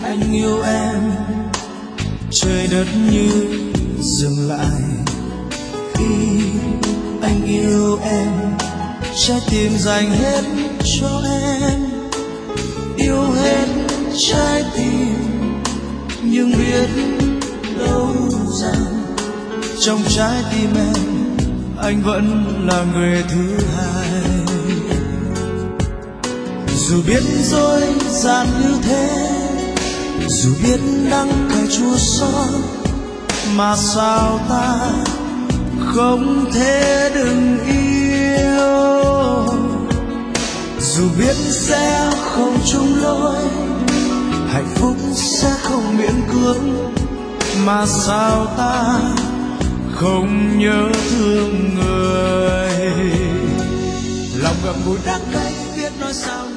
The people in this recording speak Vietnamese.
anh yêu em, trời đất như dừng lại. Khi anh yêu em, trái tim dành hết cho em, yêu hết trái tim, nhưng biết đâu rằng trong trái tim em anh vẫn là người thứ hai. Dù biết dối gian như thế, dù biết đắng cay chua xót, mà sao ta không thể đừng yêu. Dù biết sẽ không chung lối, hạnh phúc sẽ không miễn cưỡng, mà sao ta không nhớ thương người. Lòng ngậm ngùi đắng cay biết nói sao.